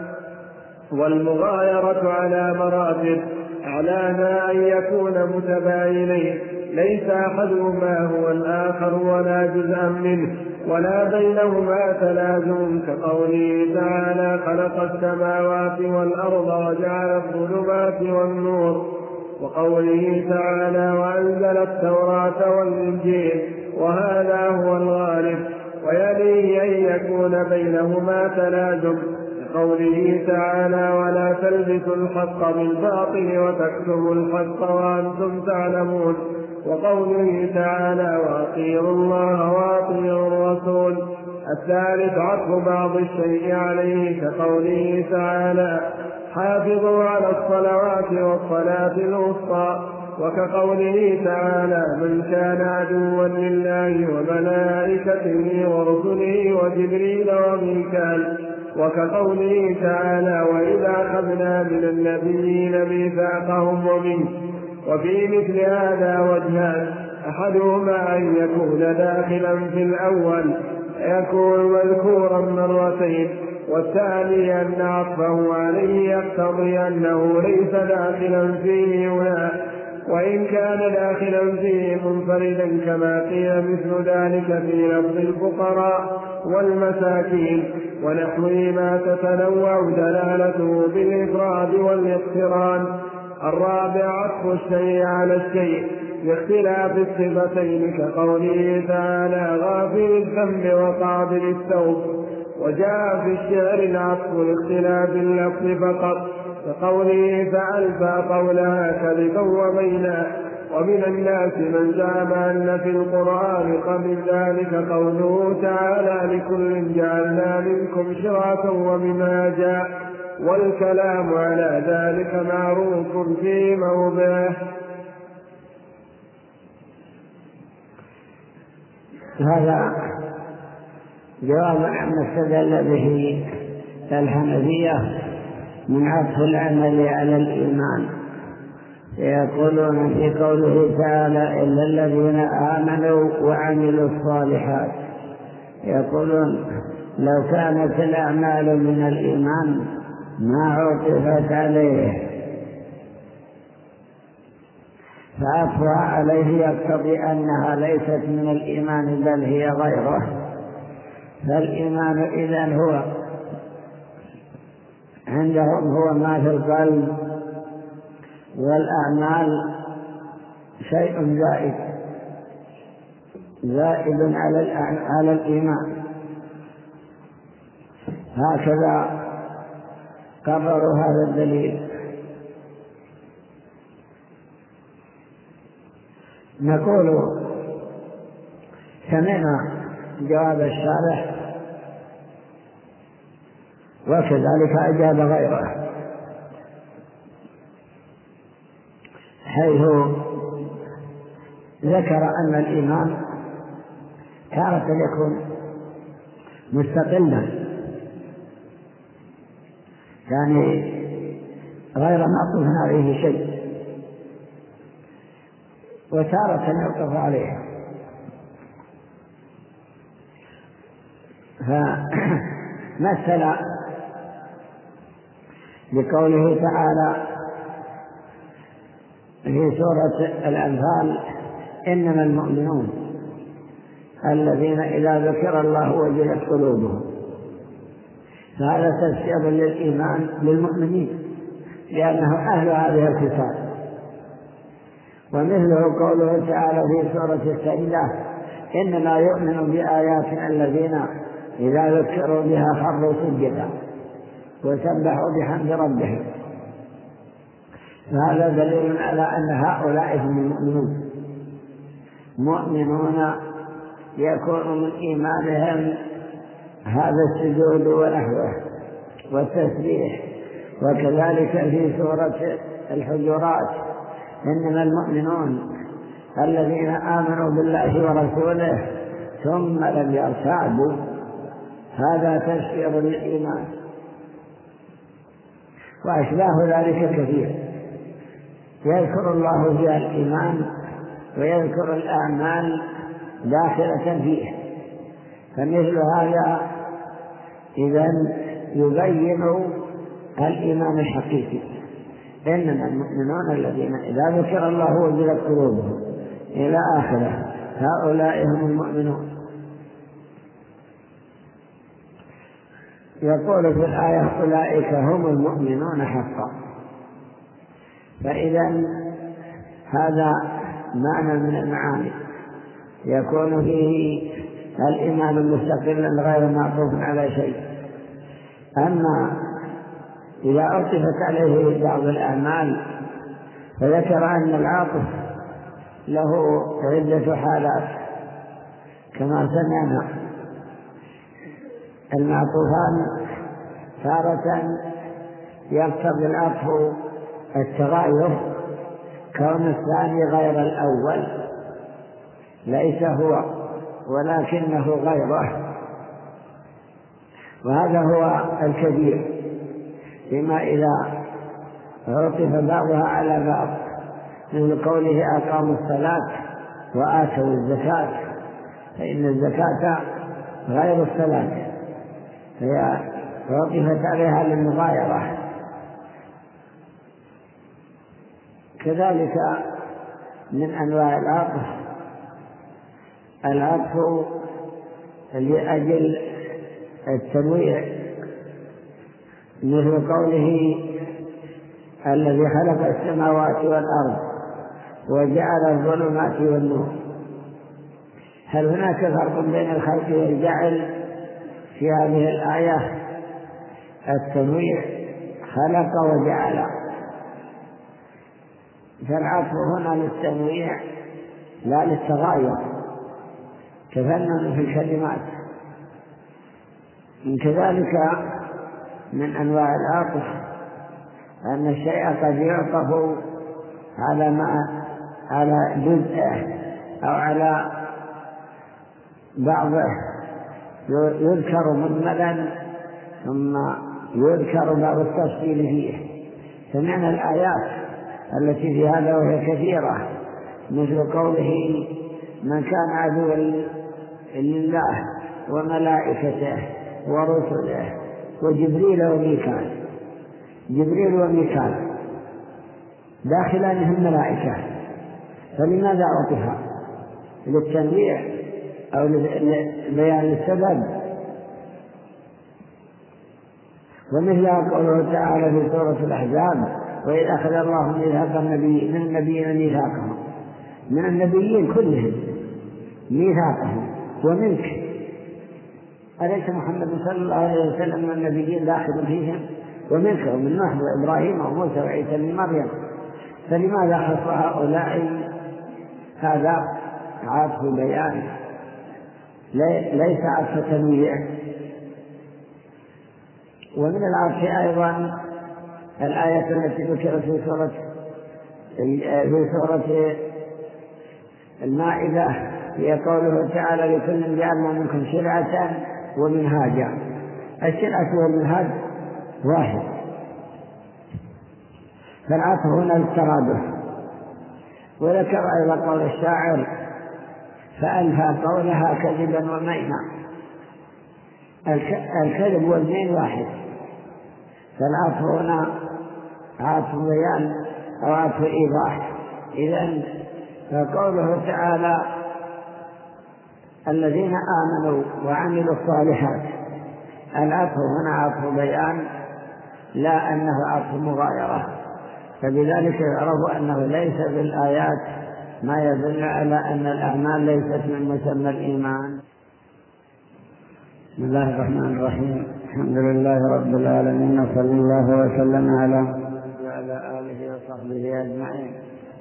والمغايرة على مراتب، أعلاها أن يكون متباينين، ليس أحدهما هو الآخر ولا جزءا منه، ولا بينهما تلازم، كقوله تعالى: خلق السماوات والأرض وجعل الظلمات والنور. وقوله تعالى: وأنزل التوراة والإنجيل، وهذا هو الغالب. ويليه أن يكون بينهما تلازم، كقوله تعالى: ولا تلبسوا الحق بالباطل وتكتموا الحق وأنتم تعلمون. وقوله تعالى: وأطيعوا الله وأطيعوا الرسول. الثالث عطف بعض الشيء عليه، كقوله تعالى: حافظوا على الصلوات والصلاة الوسطى. وكقوله تعالى: من كان عدوا لله وملائكته ورسله وجبريل وميكال. وكقوله تعالى: وإذا أخذنا من النبيين ميثاقهم ومنه. وفي مثل هذا وجهان: أحدهما أن يكون داخلا في الأول يكون مذكورا مرتين، والثاني أن عطفه عليه يقتضي أنه ليس داخلا فيه هنا، وإن كان داخلا فيه منفردا، كما قيل مثل ذلك في لفظ الفقراء والمساكين ونحو ما تتنوع دلالته بالإفراد والاقتران. الرابع عطف الشيء على الشيء باختلاف الصفتين، كقوله تعالى: غافر الذنب وقابل التوب. وجاء في الشعر العطف لاختلاف اللفظ فقط كقوله فألفى قولها كذبا وبينا. ومن الناس من زعم أن في القرآن قبل ذلك قوله تعالى لكل جعلنا منكم شرعة ومنهاجا، والكلام على ذلك معروف في موضعه. هذا جواب عما استدل به الحنفية من عطف العمل على الإيمان. يقولون في قوله تعالى إلا الذين آمنوا وعملوا الصالحات، يقولون لو كانت الأعمال من الإيمان ما عطفت عليه، فعطفها عليه يقتضي أنها ليست من الإيمان بل هي غيره. فالإيمان إذن هو عندهم هو ما في القلب، والأعمال شيء زائد زائد على على الإيمان. هكذا قرروا هذا الدليل. نقول سمعنا جواب الشارح وكذلك أجاب غيره، حيث ذكر أن الإيمان تارة يكون مستقلا، يعني غير معطوف عليه شيء، وتارة يعطف عليه. فمثل بقوله تعالى في سورة الأنفال إنما المؤمنون الذين إذا ذكر الله وجلت قلوبهم، فهذا تفسير للإيمان للمؤمنين لأنه أهل هذه الخصال. ومثله قوله تعالى في سورة السجدة إنما يؤمن بآياتنا الذين إذا ذكروا بها خروا سجدا وسبحوا بحمد ربهم. فهذا دليل على أن هؤلاء هم المؤمنون، مؤمنون يكون من إيمانهم هذا السجود ونحوه والتسبيح. وكذلك في سورة الحجرات إنما المؤمنون الذين آمنوا بالله ورسوله ثم لم يرتابوا، هذا تفسير للإيمان. وأشباه ذلك كثير يذكر الله فيها الإيمان ويذكر الأعمال داخلة فيه. فمثل هذا إذن يبين الإيمان الحقيقي، إنما المؤمنون الذين إذا ذكر الله وجلت قلوبهم إلى آخره، هؤلاء هم المؤمنون. يقول في الآية أولئك هم المؤمنون حقا. فإذا هذا معنى من المعاني يكون فيه الإيمان مستقلا غير معطوف على شيء. أما إذا عطفت عليه بعض الأعمال فذكر أن العاطف له عدة حالات كما سمعنا. المعطوفان تارة يقتضي العطف التغاير، كون الثاني غير الأول ليس هو ولكنه غيره، وهذا هو الكبير. بما إذا عطف بعضها على بعض من قوله أقاموا الصلاة وآتوا الزكاة، فإن الزكاة غير الصلاة، هي عطفت عليها للمغايرة. كذلك من أنواع العطف العطف لأجل التنويع، مثل قوله الذي خلق السماوات والأرض وجعل الظلمات والنور. هل هناك فرق بين الخلق والجعل في هذه الآية التنويع خلق وجعل، فالعطف هنا للتنويع لا للتغاير كفنن في الكلمات. من كذلك من أنواع العطف أن الشيء قد يعطف على ما على جزءه أو على بعضه، يذكر مجملا ثم يذكر بعض التفصيل فيه. فمن الآيات التي في هذا وهي كثيرة مثل قوله من كان عدوا لله وملائكته ورسله وجبريل وميكال. جبريل وميكال داخلانهم الملائكة، فلماذا عطفها؟ للتنويع أو لبيان السبب. ومثل قوله تعالى في سورة الأحزاب وإذ أخذ الله ميثاق النبي من النبيين ميثاقهم، من النبيين كلهم ميثاقهم ومنك، أليس محمد صلى الله عليه وسلم من النبيين داخل فيهم؟ ومنك ومن نوح وإبراهيم وموسى وعيسى بن مريم، فلماذا خص هؤلاء؟ هذا عطف بيان ليس عطف تنويع. ومن العطف أيضا الآية التي ذكرت في سورة في سورة المائدة هي قوله تعالى لكل جعلنا منكم شرعة ومنهاجا. الشرعة والمنهاج واحد، فالعطف هنا للترادف. وذكر أيضا قول الشاعر فألفى قولها كذبا ومينا، الكذب والمين واحد، فالعطف هنا عطف بيان أو عطف إيضاح. إذن فقوله تعالى الذين آمنوا وعملوا الصالحات، العطف هنا عطف بيان لا أنه عطف مغايرة، فبذلك يعرف أنه ليس بالآيات ما يدل على أن الأعمال ليست من مسمى الإيمان. بسم الله الرحمن الرحيم، الحمد لله رب العالمين، وصلى الله وسلم على وعلى آله وصحبه أجمعين.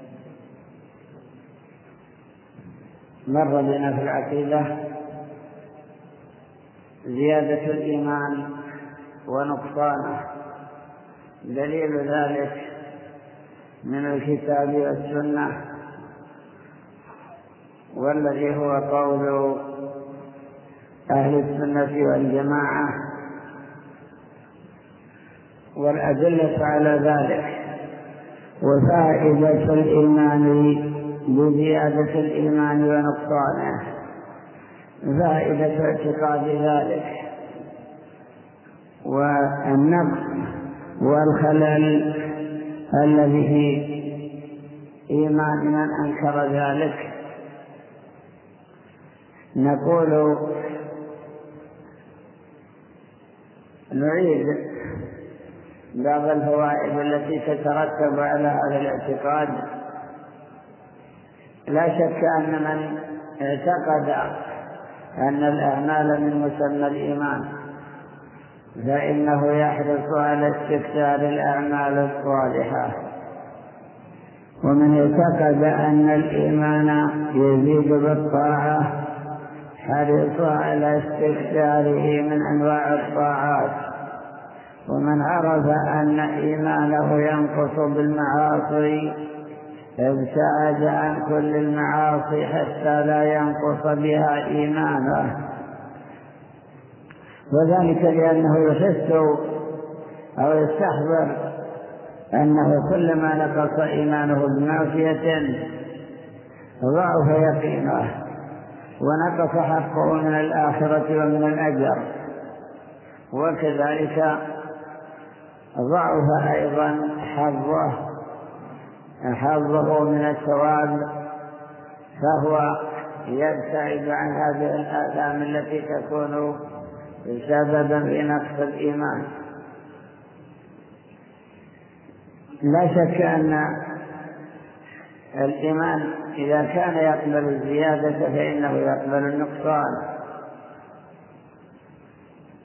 مر بنا في العقيدة زيادة الإيمان ونقصانه، دليل ذلك من الكتاب والسنة، والذي هو قول أهل السنة والجماعة، والأدلة على ذلك. وفائدة الإيمان بزيادة الإيمان ونقصانه، فائدة اعتقاد ذلك، والنقص والخلل الذي في إيمان من أنكر ذلك. نقول نعيد بعض الفوائد التي تترتب على هذا الاعتقاد. لا شك أن من اعتقد أن الأعمال من مسمى الإيمان فإنه يحرص على استكثار الأعمال الصالحة، ومن اعتقد أن الإيمان يزيد بالطاعة حرص على استكثاره من أنواع الطاعات، ومن عرف أن إيمانه ينقص بالمعاصي ابتعد عن كل المعاصي حتى لا ينقص بها إيمانه، وذلك لأنه يحس أو يستحضر أنه كلما نقص إيمانه بمعصية ضعف يقينه ونقص حقه من الآخرة ومن الأجر، وكذلك ضعف أيضا حظه حظه من الثواب، فهو يبتعد عن هذه الآثام التي تكون سببا في نقص الإيمان. لا شك أن الإيمان إذا كان يقبل الزيادة فإنه يقبل النقصان،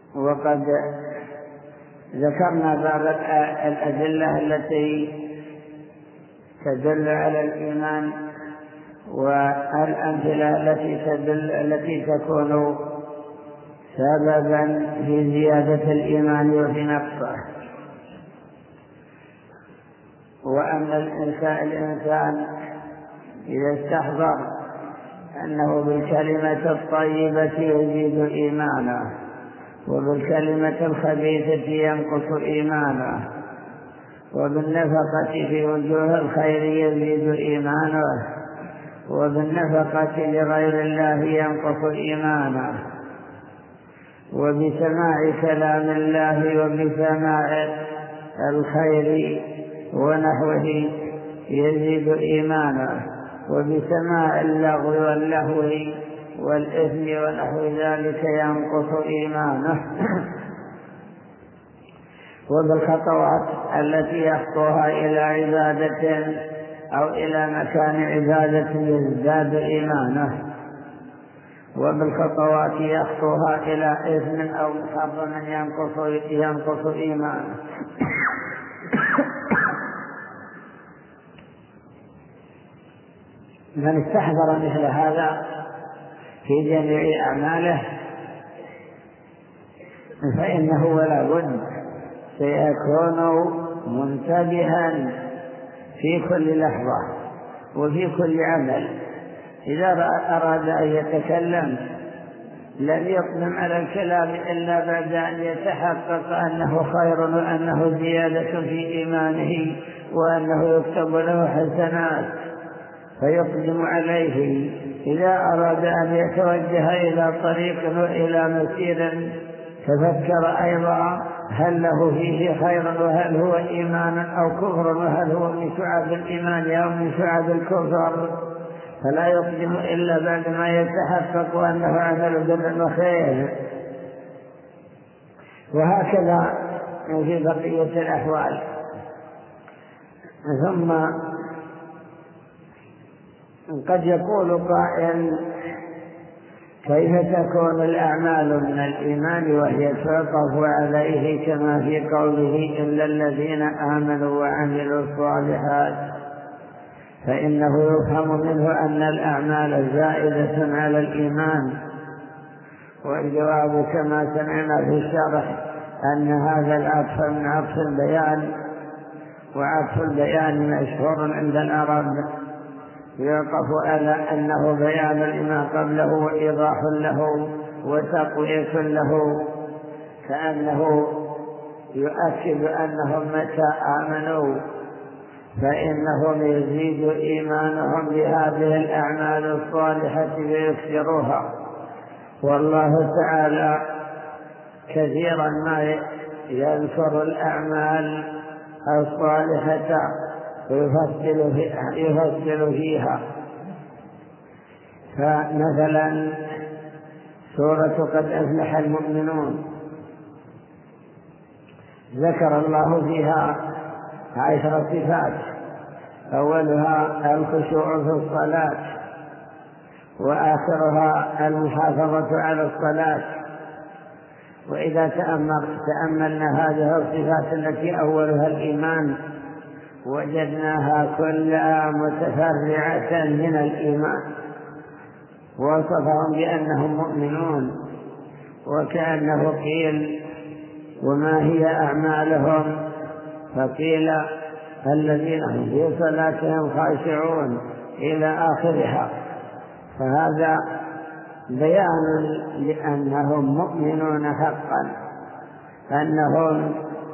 وقد ذكرنا بعض الأدلة التي تدل على الإيمان والأمثلة التي تدل التي تكون سببا في زيادة الإيمان وفي نقصه. وأن الإنسان الإنسان إذا استحضر أنه بالكلمة الطيبة يزيد إيمانه وبالكلمة الخبيثة ينقص إيمانه وبالنفقة في وجوه الخير يزيد إيمانه وبالنفقة لغير الله ينقص إيمانه وبسماع كلام الله وبسماع الخير ونحوه يزيد إيمانه وبسماع اللغو واللهو والإثم ونحو ذلك ينقص إيمانه وبالخطوات التي يخطوها إلى عبادة أو إلى مكان عبادة يزداد إيمانه وبالخطوات يخطوها إلى إثم أو محرم ينقص ينقص إيمانه. من استحضر مثل هذا في جميع أعماله فإنه ولا بد سيكون منتبها في كل لحظة وفي كل عمل. إذا أراد أن يتكلم لن يقدم على الكلام إلا بعد أن يتحقق أنه خير وأنه زيادة في إيمانه وأنه يكتب له حسنات فيقدم عليه. إذا أراد أن يتوجه إلى طريق وإلى مسير تفكر أيضا هل له فيه خير وهل هو إيمان أو كفر وهل هو من شعب الإيمان أو من شعب الكفر، فلا يقدم إلا بعد ما يتحقق أنه عمل بر وخير. وهكذا في بقية الأحوال. ثم قد يقول قائل كيف تكون الأعمال من الإيمان وهي توقف عليه كما في قوله إلا الذين آمنوا وعملوا الصالحات، فإنه يفهم منه أن الأعمال زائدة على الإيمان. والجواب كما سمعنا في الشرح أن هذا العطف من عطف البيان، وعطف البيان مشهور عند العرب يوقف على أنه بيان لما قبله وإيضاح له وتقوية له، كأنه يؤكد أنهم متى آمنوا فإنهم يزيد إيمانهم بهذه الأعمال الصالحة ويكثروها. والله تعالى كثيرا ما يذكر الأعمال الصالحة ويفصل فيها, يفصل فيها. فمثلا سورة قد أفلح المؤمنون ذكر الله فيها عشر صفات، أولها الخشوع في الصلاة وآخرها المحافظة على الصلاة. وإذا تأملنا هذه الصفات التي أولها الإيمان وجدناها كلها متفرعة من الإيمان، وصفهم بأنهم مؤمنون، وكأنه قيل وما هي أعمالهم فقيل الذين هم في صلاتهم خاشعون إلى آخرها. فهذا بيان لأنهم مؤمنون حقا، أنهم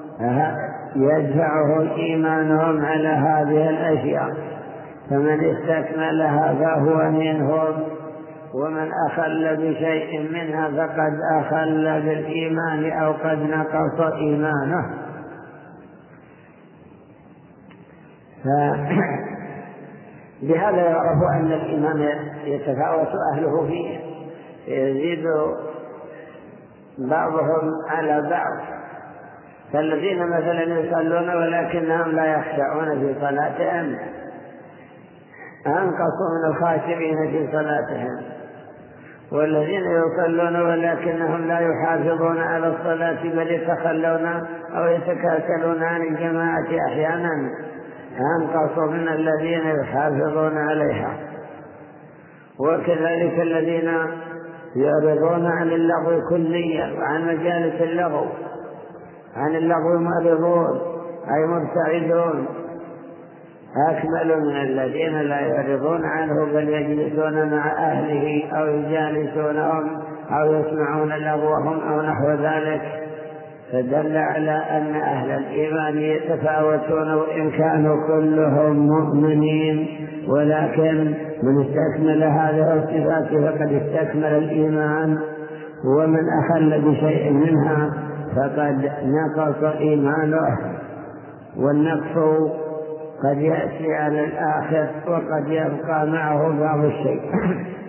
يدفعهم إيمانهم على هذه الأشياء، فمن استكملها فهو منهم، ومن أخل بشيء منها فقد أخل بالإيمان أو قد نقص إيمانه. بهذا يعرف أن الإيمان يتفاوت أهله فيه، يزيد بعضهم على بعض. فالذين مثلا يصلون ولكنهم لا يخشعون في صلاتهم أنقصوا من الخاشعين في صلاتهم، والذين يصلون ولكنهم لا يحافظون على الصلاة بل يتخلون أو يتكاسلون عن الجماعة أحيانا أنقص من الذين يحافظون عليها. وكذلك الذين يعرضون عن اللغو كليا وعن مجالس اللغو، عن اللغو معرضون أي مبتعدون، أكمل من الذين لا يعرضون عنه بل يجلسون مع أهله أو يجالسونهم أو يسمعون لغوهم أو نحو ذلك. فدل على أن أهل الإيمان يتفاوتون وإن كانوا كلهم مؤمنين، ولكن من استكمل هذه الصفات فقد استكمل الإيمان، ومن أخل بشيء منها فقد نقص إيمانه. والنقص قد يأتي على الآخر وقد يبقى معه بعض الشيء.